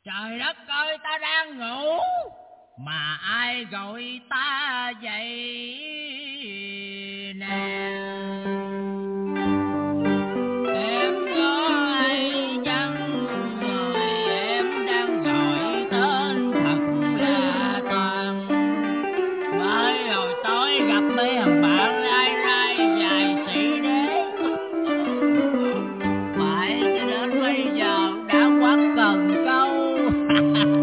Trời đất ơi, ta đang ngủ mà ai gọi ta vậy nè? Em có hay chăng rồi em đang gọi tên thật là Toàn? Mới hồi tối gặp mấy thằng bạn lai rai dài sĩ đế, phải cho đến bây giờ đã quát cần câu.